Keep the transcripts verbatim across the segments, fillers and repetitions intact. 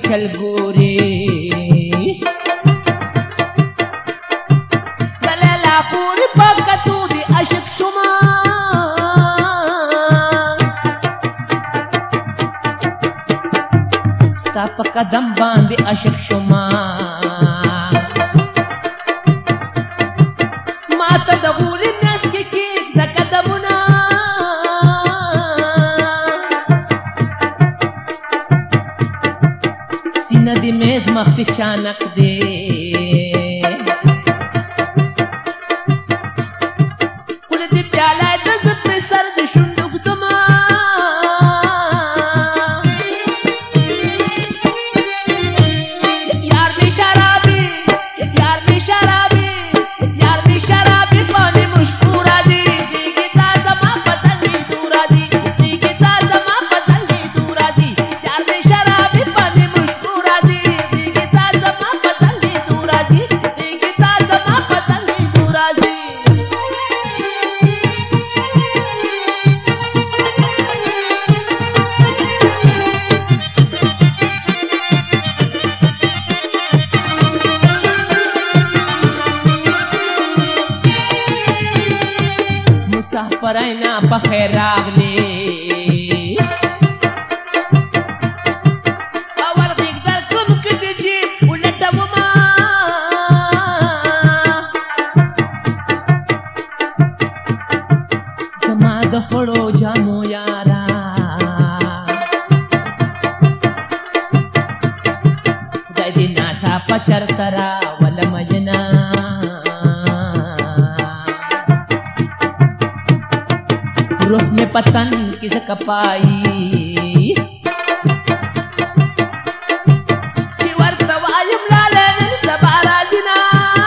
چل ګوري دلیلا خوري پکتو دی عشق شما ستا په قدم باندې عشق شما ماته د غولي نس کې کېږده قدمونه سینه د میز مخ کې چانک دی خوله د پیاله د زه پرې سر د شونډو ږدمه یار مې شرابي یار مې شرابي یار مې شرابي باندې مشهوره دي دیګې تا زما په څنګې دوره دي دیګې تا زما په څنګې دوره دي یار مې شرابي باندې مشهوره دي دیګې تا زما په څنګې دوره دي دیګې تا زما په څنګې دوره دي مسافراینا په خیر راغلې اول غېږ در کوم که د جیب ولټومه زما د خړو جامو یاره خدای دې ناڅاپه چرته راولمه جنا روح میں پتن کس کپائی چی ورته وایم لاله نن سبا راځي نه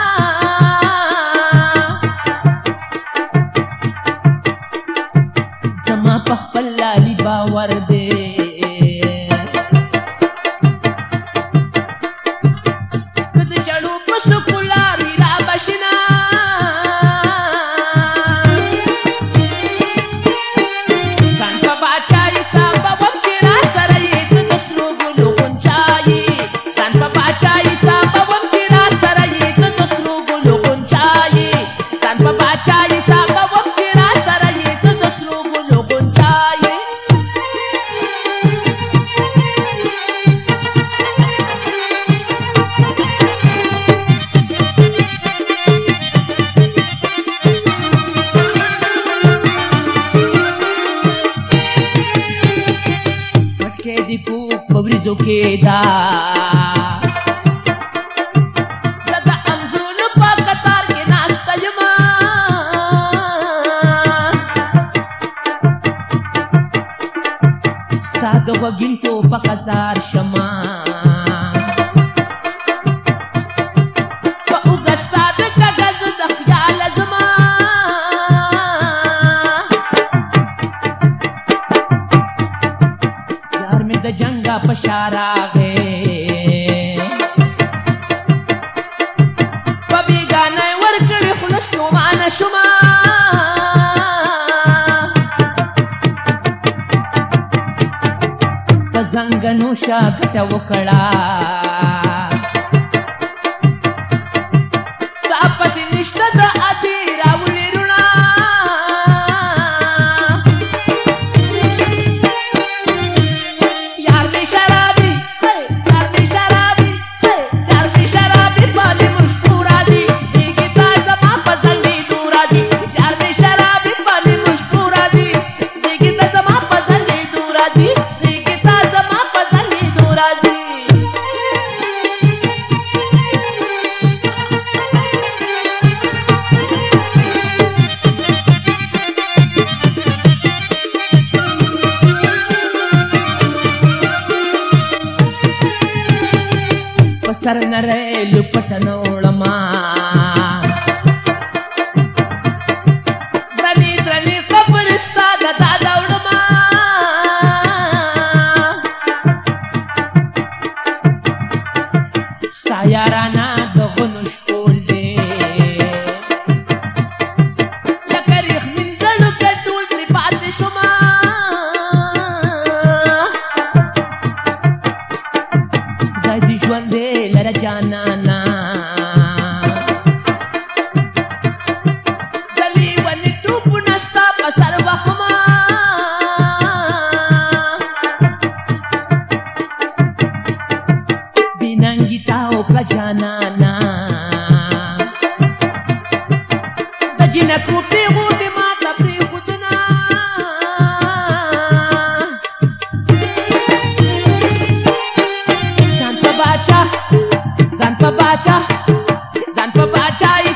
زما په خپل لالي باور دی که د چړو په سکولاري را بشنه پوریزو کې دا زه د انځورونو په قطار کې ناسته یمه ستا د غوږینتو په قصار شمه په اوږه ستا د کاغذ د خیال زما یار مې د جنګه په شا راغې په بېګانه یې ورکړې خوله ستومانه شومه په زنګنو شا ګټه وکړه ستا پسې نشته د ادې راوړې روڼه یار مې شرابي یار مې شرابي یار مې شرابي باندې مشهوره دي دیګې تا زما په څنګې دوره دي یار مې شرابي باندې مشهوره دي دیګې تا زما په څنګې دوره دي دیګې تا زما په څنګې دوره دي په سر نری لپټنه وړمه درنې درنې خبرې ستا د دادا وړمه ستا یارانه د غنو شکول دی لکه ریښمین زړو که ټول ترې پاتې شومه بادشاہی